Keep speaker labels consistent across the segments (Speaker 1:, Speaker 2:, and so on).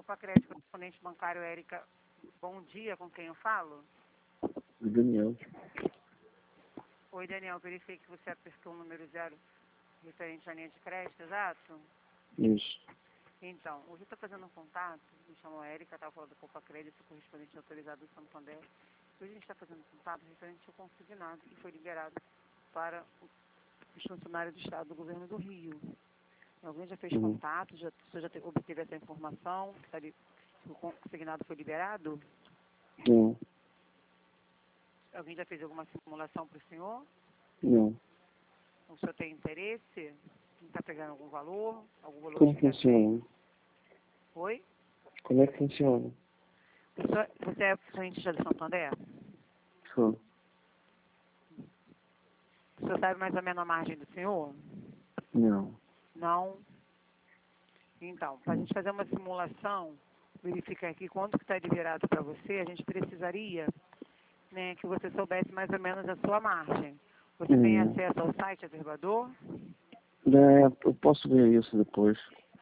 Speaker 1: Copa Crédito, correspondente bancário Érica. Bom dia, com quem eu falo?
Speaker 2: Daniel.
Speaker 1: Oi, Daniel, verifiquei que você apertou o número 0 referente à linha de crédito, exato?
Speaker 2: Isso.
Speaker 1: Então, hoje eu estou fazendo um contato, me chamou Érica, estava falando da Copa Crédito, correspondente autorizado do Santander. Hoje a gente está fazendo um contato referente ao consignado que foi liberado para os funcionários do Estado do Governo do Rio. Alguém já fez contato? Você já obteve essa informação? Que o consignado foi liberado?
Speaker 2: Não.
Speaker 1: Alguém já fez alguma simulação para o senhor?
Speaker 2: Não.
Speaker 1: O senhor tem interesse? Está pegando algum valor? Algum valor
Speaker 2: Como
Speaker 1: que já
Speaker 2: funciona?
Speaker 1: Oi?
Speaker 2: Como é que funciona?
Speaker 1: Você é cliente já do Santander?
Speaker 2: Sou.
Speaker 1: O senhor sabe mais ou menos a margem do senhor?
Speaker 2: Não.
Speaker 1: Não? Então, para a gente fazer uma simulação, verificar aqui quanto que está liberado para você, a gente precisaria, né, que você soubesse mais ou menos a sua margem. Você tem acesso ao site Avergador?
Speaker 2: Eu posso ver isso depois.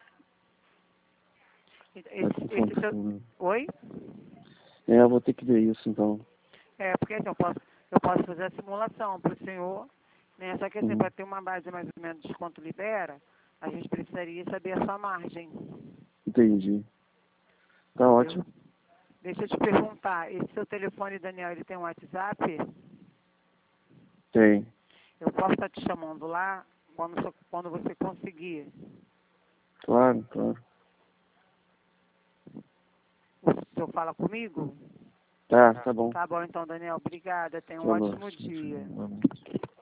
Speaker 1: Oi?
Speaker 2: Eu vou ter que ver isso então.
Speaker 1: Porque assim, eu posso fazer a simulação para o senhor, né? Só que assim, para ter uma base mais ou menos de quanto libera, a gente precisaria saber a sua margem.
Speaker 2: Entendi. Tá
Speaker 1: Entendeu?
Speaker 2: ótimo.
Speaker 1: Deixa eu te perguntar, esse seu telefone, Daniel, ele tem um WhatsApp?
Speaker 2: Tem.
Speaker 1: Eu posso estar te chamando lá quando você conseguir.
Speaker 2: Claro, claro.
Speaker 1: O senhor fala comigo?
Speaker 2: Tá bom.
Speaker 1: Tá bom então, Daniel. Obrigada. Tenha um
Speaker 2: Falou.
Speaker 1: ótimo dia.